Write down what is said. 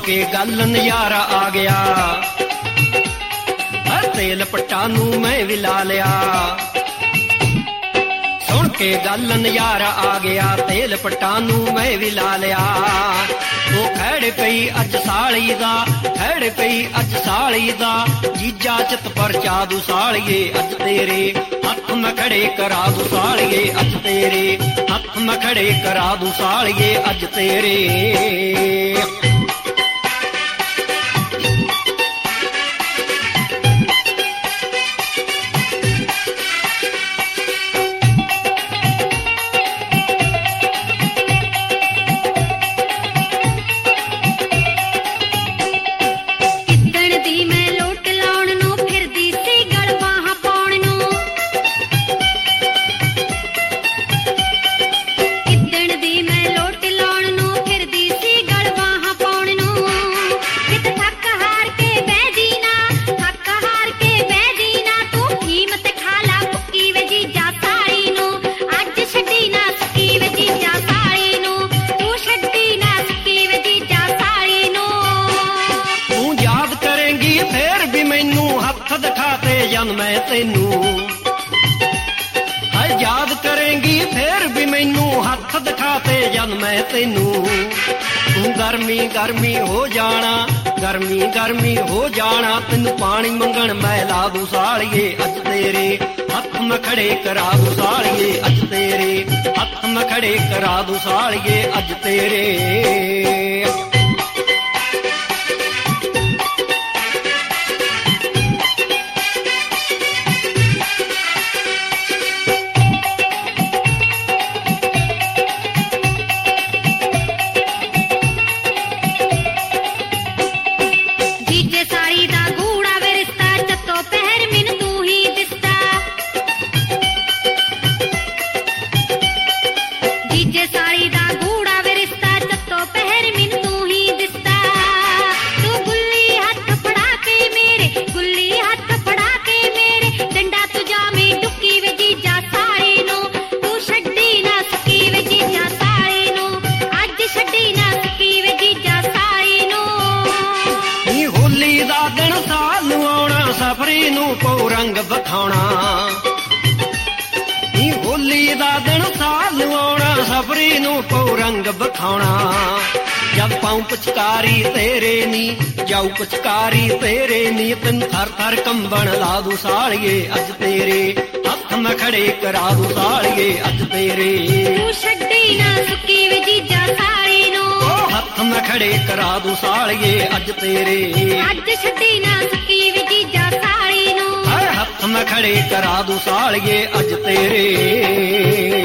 ਕੇ ਗੱਲ ਨਜ਼ਾਰਾ ਆ ਗਿਆ, ਤੇਲ ਪੱਟਾਂ ਨੂੰ ਮੈਂ ਵੀ ਲਾ ਲਿਆ। ਸੁਣ ਕੇ ਗੱਲ ਨਜ਼ਾਰਾ ਆ ਗਿਆ, ਤੇਲ ਪੱਟਾਂ ਨੂੰ ਮੈਂ ਵੀ ਲਾ ਲਿਆ। ਉਹ ਖੜ ਪਈ ਅੱਜ ਸਾਲੀ ਦਾ, ਖੜ ਪਈ ਅੱਜ ਸਾਲੀ ਦਾ, ਜੀਜਾ ਚਿੱਤ ਪਰਚਾ ਦੂ ਸਾਲੀਏ ਅੱਜ ਤੇਰੇ ਹੱਥ ਮੈਂ ਖੜੇ ਕਰਾ ਦੂ ਸਾਲੀਏ ਅੱਜ ਤੇਰੇ ਹੱਥ ਮੈਂ ਖੜੇ ਕਰਾ ਦੂ ਸਾਲੀਏ ਅੱਜ ਤੇਰੇ। ਮੈਂ ਤੈਨੂੰ ਹਾਏ ਯਾਦ ਕਰੇਂਗੀ ਫੇਰ ਵੀ ਮੈਨੂੰ ਹੱਥ ਦਿਖਾ ਤੇ ਜਨ ਮੈਂ ਤੈਨੂੰ। ਤੂੰ ਗਰਮੀ ਗਰਮੀ ਹੋ ਜਾਣਾ, ਗਰਮੀ ਗਰਮੀ ਹੋ ਜਾਣਾ, ਤੈਨੂੰ ਪਾਣੀ ਮੰਗਣ ਮੈਂ ਲਾ ਦੂ ਸਾਲੀਏ ਅੱਜ ਤੇਰੇ ਹੱਥ ਮੈਂ ਖੜੇ ਕਰਾ ਦੂ ਸਾਲੀਏ ਅੱਜ ਤੇਰੇ ਹੱਥ ਮੈਂ ਖੜੇ ਕਰਾ ਦੂ ਸਾਲੀਏ ਅੱਜ ਤੇਰੇ। ਸਫਰੀ ਨੂੰ ਪਊ ਰੰਗ ਵਿਖਾਉਣਾ, ਨੀ ਹੋਲੀ ਦਾ ਦਿਨ ਸਾਲ ਨੂੰ ਆਉਣਾ, ਸਫਰੀ ਨੂੰ ਪਊ ਰੰਗ ਵਿਖਾਉਣਾ। ਜਦ ਪਾਉ ਪਿਚਕਾਰੀ ਤੇਰੇ ਨੀ ਜਾਊ ਪਿਚਕਾਰੀ ਤੇਰੇ ਨੀ, ਤੈਨੂੰ ਥਰ ਥਰ ਕੰਬਣ ਲਾ ਦੂ ਸਾਲੀਏ ਅੱਜ ਤੇਰੇ ਹੱਥ ਮੈਂ ਖੜੇ ਕਰਾ ਦੂ ਸਾਲੀਏ ਅੱਜ ਤੇਰੇ। ਤੂੰ ਛੱਡੀ ਨਾ ਸੁੱਕੀ ਵੇ ਜੀਜਾ ਸਾਲੀ ਨੂੰ, ਹੱਥ ਮੈਂ ਖੜੇ ਕਰਾ ਦੂ ਸਾਲੀਏ ਅੱਜ ਤੇਰੇ ਅੱਜ ਛੱਡੀ ਨਾ ਸੁੱਕੀ ਵੇ ਜੀਜਾ ਸਾਲੀ ਨੂੰ, ਹੱਥ ਮੈਂ ਖੜੇ ਕਰਾ ਦੂ ਸਾਲੀਏ ਅੱਜ ਤੇਰੇ।